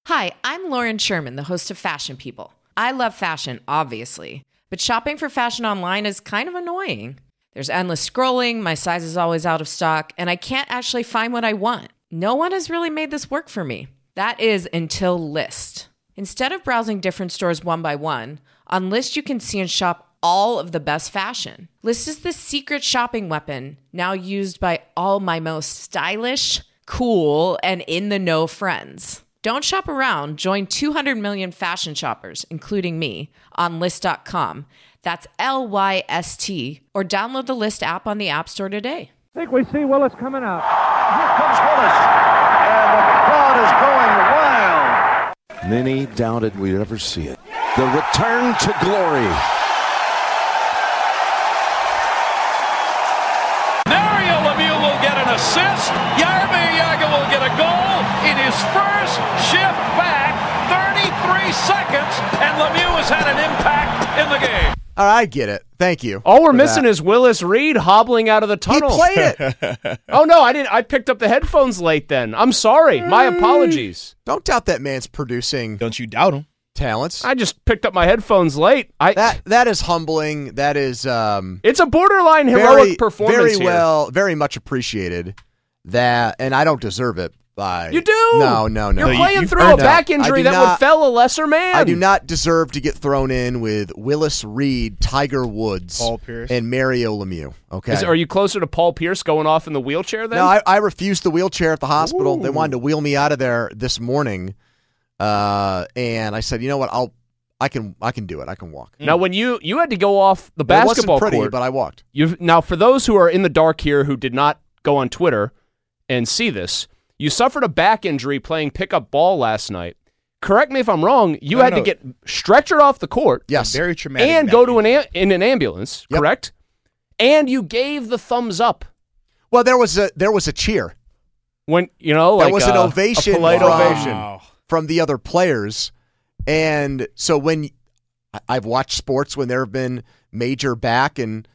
Hi, I'm Lauren Sherman, the host of Fashion People. I love fashion, obviously, but shopping for fashion online is kind of annoying. There's endless scrolling, my size is always out of stock, and I can't actually find what I want. No one has really made this work for me. That is until Lyst. Instead of browsing different stores one by one, on Lyst you can see and shop all of the best fashion. Lyst is the secret shopping weapon, now used by all my most stylish, cool, and in-the-know friends. Don't shop around. Join 200 million fashion shoppers, including me, on Lyst.com. That's Lyst, or download the Lyst app on the App Store today. I think we see Willis coming out. Here comes Willis, and the crowd is going wild. Many doubted we'd ever see it. The return to glory. Mario Lemieux will get an assist. Jaromir Jagr will get a goal in his first shift back. 33 seconds, and Lemieux has had an impact in the game. All right, I get it. Thank you. All we're missing is Willis Reed hobbling out of the tunnel. He played it. Oh, no, I didn't. I picked up the headphones late then. I'm sorry. My apologies. Don't doubt that man's producing Don't you doubt him. talents. I just picked up my headphones late. That is humbling. That is it's a borderline heroic performance here. Very much appreciated. That, and I don't deserve it. You do? No. You're playing through a back injury that would fell a lesser man. I do not deserve to get thrown in with Willis Reed, Tiger Woods, Paul Pierce, and Mario Lemieux. Okay. Are you closer to Paul Pierce going off in the wheelchair then? No, I refused the wheelchair at the hospital. Ooh. They wanted to wheel me out of there this morning, and I said, you know what? I can do it. I can walk. Now, when you had to go off the basketball it wasn't pretty, court, but I walked. Now, for those who are in the dark here who did not go on Twitter and see this, you suffered a back injury playing pickup ball last night. Correct me if I'm wrong. You had to get stretchered off the court. Yes. Very traumatic. And go to in an ambulance, Yep. correct? And you gave the thumbs up. Well, there was a cheer. When like there was an ovation, a polite ovation from the other players. And so when I've watched sports when there have been major back and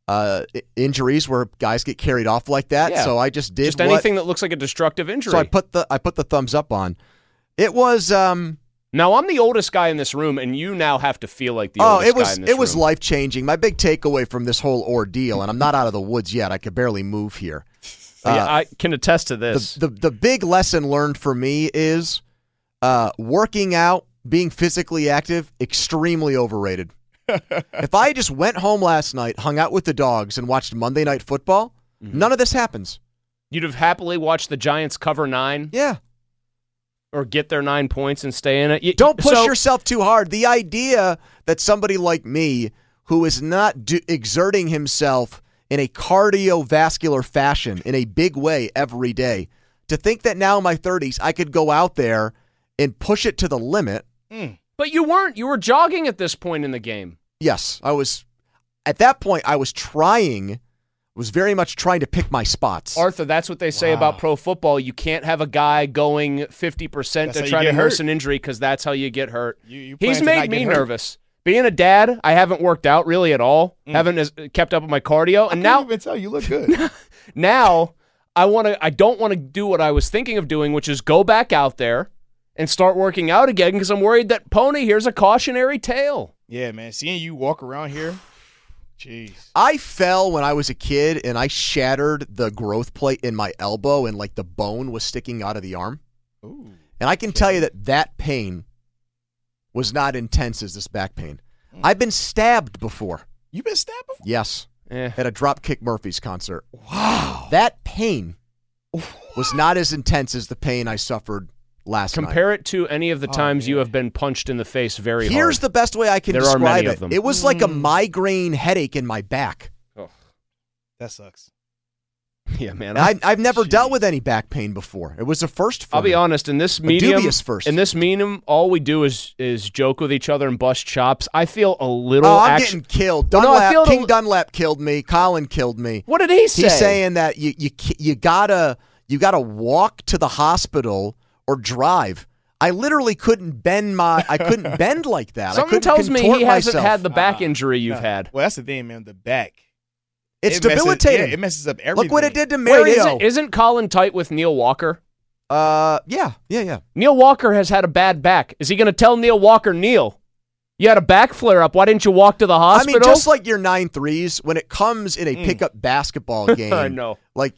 injuries where guys get carried off like that. Yeah. So I just did anything that looks like a destructive injury. So I put the thumbs up on. It was now I'm the oldest guy in this room, and you now have to feel like the oldest guy in this room. It was life changing. My big takeaway from this whole ordeal, and I'm not out of the woods yet. I could barely move here. I can attest to this. The big lesson learned for me is working out, being physically active, extremely overrated. If I just went home last night, hung out with the dogs, and watched Monday Night Football, none of this happens. You'd have happily watched the Giants cover 9? Yeah. Or get their 9 points and stay in it. Don't push yourself too hard. The idea that somebody like me, who is not exerting himself in a cardiovascular fashion, in a big way every day, to think that now in my 30s I could go out there and push it to the limit. But you weren't. You were jogging at this point in the game. Yes, I was. At that point, I was very much trying to pick my spots. Arthur, that's what they say about pro football. You can't have a guy going 50% to try to nurse an injury because that's how you get hurt. He's made me nervous. Being a dad, I haven't worked out really at all. Haven't kept up with my cardio, and now even tell you look good. Now I don't want to do what I was thinking of doing, which is go back out there and start working out again because I'm worried that, Pony, here's a cautionary tale. Yeah, man. Seeing you walk around here, jeez. I fell when I was a kid, and I shattered the growth plate in my elbow, and like the bone was sticking out of the arm. Ooh. And I can tell you that pain was not intense as this back pain. I've been stabbed before. You've been stabbed before? Yes. Yeah. At a Dropkick Murphys concert. Wow. That pain was not as intense as the pain I suffered last night. Compare it to any of the times you have been punched in the face very hard. Here's the best way I can There are describe many it. of them. It was like a migraine headache in my back. Oh. That sucks. Yeah, man. I've never dealt with any back pain before. It was a first for I'll me. be honest, in this medium, all we do is joke with each other and bust chops. I feel a little I'm getting killed. King Dunlap killed me. Colin killed me. What did he say? He's saying that you gotta walk to the hospital or drive. I literally couldn't bend bend like that. Something tells me he hasn't had the back injury you've had. Well, that's the thing, man. The back. It's debilitating. It messes up everything. Look what it did to Mario. Wait, isn't Colin tight with Neil Walker? Yeah. Neil Walker has had a bad back. Is he going to tell Neil Walker, Neil, you had a back flare-up. Why didn't you walk to the hospital? I mean, just like your 9-3s, when it comes in a pickup basketball game, I know. Like,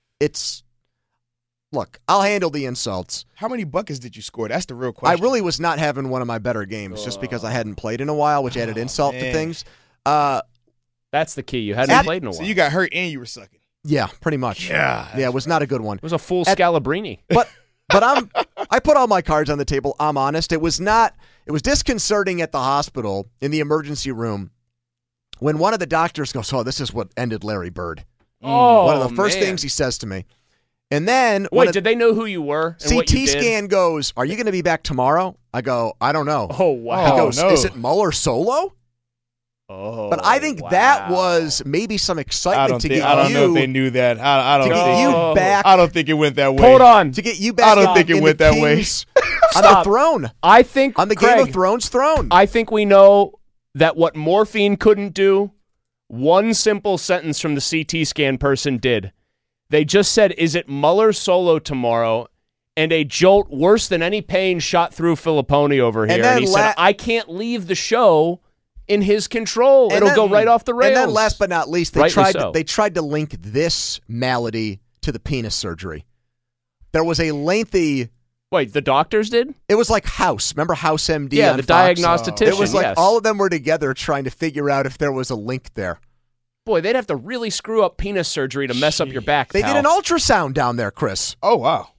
look, I'll handle the insults. How many buckets did you score? That's the real question. I really was not having one of my better games just because I hadn't played in a while, which added insult to things. That's the key. You hadn't played in a while. So you got hurt and you were sucking. Yeah, pretty much. Yeah, it was not a good one. It was a full Scalabrini. But I put all my cards on the table. I'm honest. It was disconcerting at the hospital in the emergency room when one of the doctors goes, "Oh, this is what ended Larry Bird." Oh, one of the first things he says to me. And then did they know who you were? And what you did? CT scan goes, "Are you going to be back tomorrow?" I go, "I don't know." Oh, wow. He goes, no. "Is it Mueller solo?" Oh, but I think that was maybe some excitement to get you. I don't know if they knew that. I don't to think get you back. I don't think it went that way. Hold on. To get you back. I don't think it went that way. On the throne. I think on the Craig, Game of Thrones throne. I think we know that what morphine couldn't do, one simple sentence from the CT scan person did. They just said, "Is it Mueller solo tomorrow?" And a jolt worse than any pain shot through Filipponi over here. And he said, "I can't leave the show in his control. It'll go right off the rails." And then last but not least, they tried to link this malady to the penis surgery. There was a lengthy... Wait, the doctors did? It was like House. Remember House MD on the Fox? Diagnostician. It was like all of them were together trying to figure out if there was a link there. Boy, they'd have to really screw up penis surgery to mess up your back, They did an ultrasound down there, Chris. Oh, wow.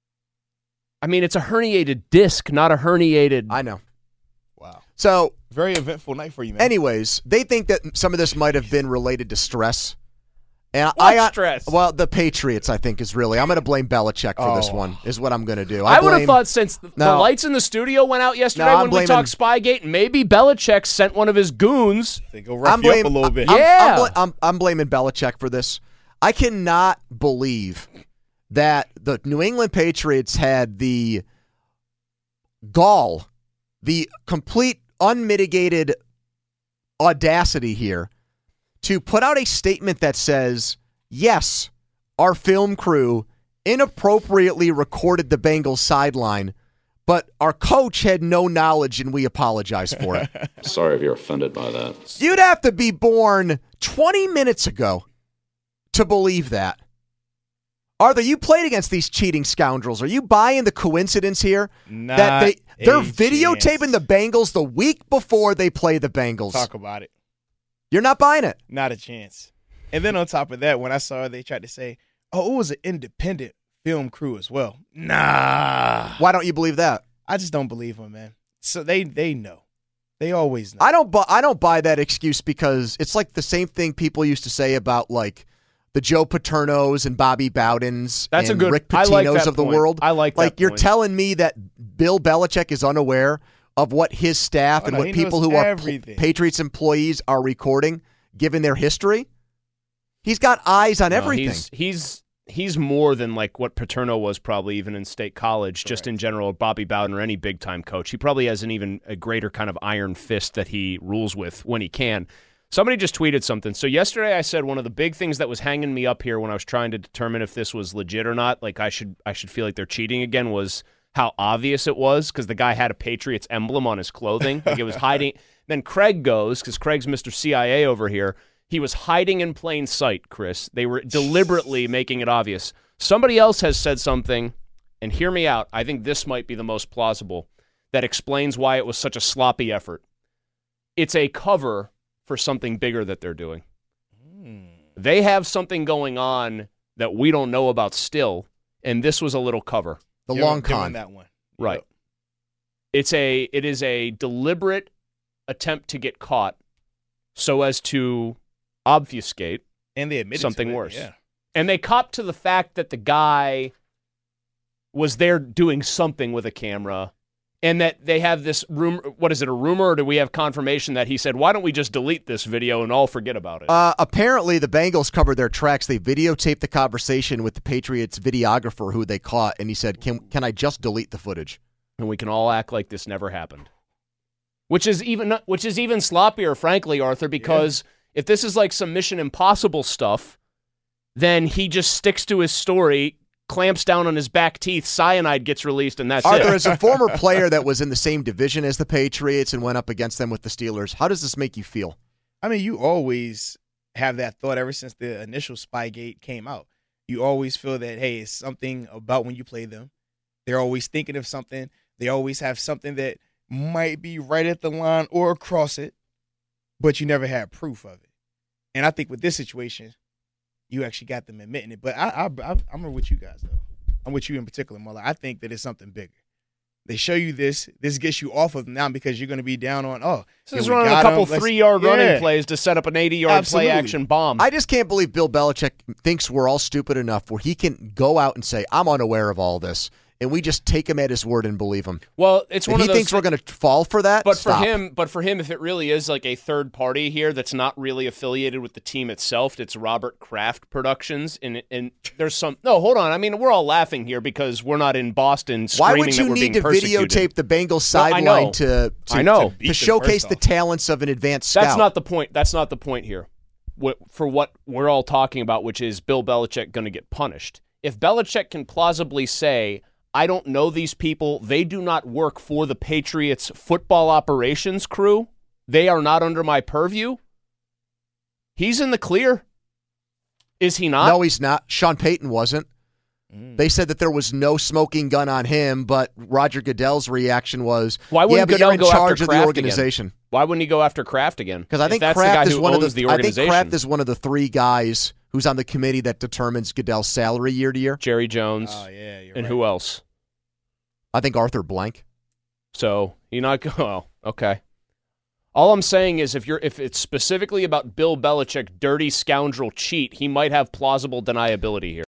I mean, it's a herniated disc, not a herniated... I know. Wow. So... Very eventful night for you, man. Anyways, they think that some of this might have been related to stress. And stress? Well, the Patriots, I think, is really... I'm going to blame Belichick for this one, is what I'm going to do. I would have thought since the lights in the studio went out yesterday when we talked Spygate, maybe Belichick sent one of his goons. They go rough you up a little bit. I'm blaming Belichick for this. I cannot believe that the New England Patriots had the gall, the complete unmitigated audacity here to put out a statement that says, yes, our film crew inappropriately recorded the Bengals sideline, but our coach had no knowledge and we apologize for it. Sorry if you're offended by that. You'd have to be born 20 minutes ago to believe that. Arthur, you played against these cheating scoundrels. Are you buying the coincidence here? That they're videotaping the Bengals the week before they play the Bengals. Talk about it. You're not buying it. Not a chance. And then on top of that, when I saw they tried to say, oh, it was an independent film crew as well. Nah. Why don't you believe that? I just don't believe them, man. So they know. They always know. I don't buy that excuse because it's like the same thing people used to say about like the Joe Paternos and Bobby Bowdens and Rick Pitino's of the world. I like that. Like you're telling me that Bill Belichick is unaware of what his staff and what people who are Patriots employees are recording, given their history? He's got eyes on everything. He's more than like what Paterno was probably even in State College, just in general, Bobby Bowden or any big-time coach. He probably has a greater kind of iron fist that he rules with when he can. Somebody just tweeted something. So yesterday I said one of the big things that was hanging me up here when I was trying to determine if this was legit or not, like I should feel like they're cheating again, was how obvious it was because the guy had a Patriots emblem on his clothing. Like it was hiding. Then Craig goes, because Craig's Mr. CIA over here, he was hiding in plain sight, Chris. They were deliberately making it obvious. Somebody else has said something, and hear me out, I think this might be the most plausible, that explains why it was such a sloppy effort. It's a cover for something bigger that they're doing. They have something going on that we don't know about still, and this was a little cover. The long con. That one. Right. It is a deliberate attempt to get caught so as to obfuscate and they admitted something worse. Yeah. And they copped to the fact that the guy was there doing something with a camera and that they have this rumor. What is it, a rumor, or do we have confirmation that he said, why don't we just delete this video and all forget about it? Apparently, the Bengals covered their tracks. They videotaped the conversation with the Patriots videographer who they caught, and he said, can I just delete the footage? And we can all act like this never happened. Which is even sloppier, frankly, Arthur, because if this is like some Mission Impossible stuff, then he just sticks to his story, clamps down on his back teeth, cyanide gets released, and that's Arthur, it. as a former player that was in the same division as the Patriots and went up against them with the Steelers, how does this make you feel? I mean, you always have that thought ever since the initial Spygate came out. You always feel that, hey, it's something about when you play them. They're always thinking of something. They always have something that might be right at the line or across it, but you never had proof of it. And I think with this situation, you actually got them admitting it. But I'm with you guys, though. I'm with you in particular, Muller. I think that it's something bigger. They show you this gets you off of them now because you're going to be down on, this is running a couple 3-yard running plays to set up an 80-yard play-action bomb. I just can't believe Bill Belichick thinks we're all stupid enough where he can go out and say, I'm unaware of all this, and we just take him at his word and believe him. Well, it's one of those. He thinks we're going to fall for that. But stop. for him, if it really is like a third party here that's not really affiliated with the team itself, it's Robert Kraft Productions, and there's some. No, hold on. I mean, we're all laughing here because we're not in Boston. Why would you need to videotape the Bengals sideline to showcase the talents of an advanced scout? That's not the point. That's not the point here. For what we're all talking about, which is Bill Belichick going to get punished. If Belichick can plausibly say, I don't know these people. They do not work for the Patriots football operations crew. They are not under my purview. He's in the clear. Is he not? No, he's not. Sean Payton wasn't. They said that there was no smoking gun on him, but Roger Goodell's reaction was, why wouldn't Goodell go after Kraft of the organization? Again? Why wouldn't he go after Kraft again? Because I think Kraft is one of the organization. I think Kraft is one of the 3 guys who's on the committee that determines Goodell's salary year to year. Jerry Jones. Oh, yeah, you're and right. Who else? I think Arthur Blank. So you're not going. Oh, okay. All I'm saying is if it's specifically about Bill Belichick, dirty scoundrel cheat, he might have plausible deniability here.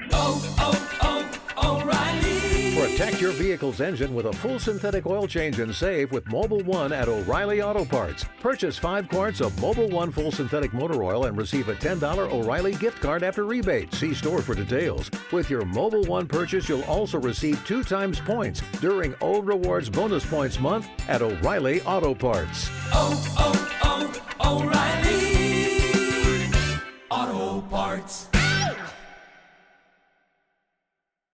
Protect your vehicle's engine with a full synthetic oil change and save with Mobil 1 at O'Reilly Auto Parts. Purchase 5 quarts of Mobil 1 full synthetic motor oil and receive a $10 O'Reilly gift card after rebate. See store for details. With your Mobil 1 purchase, you'll also receive 2 times points during O Rewards Bonus Points Month at O'Reilly Auto Parts.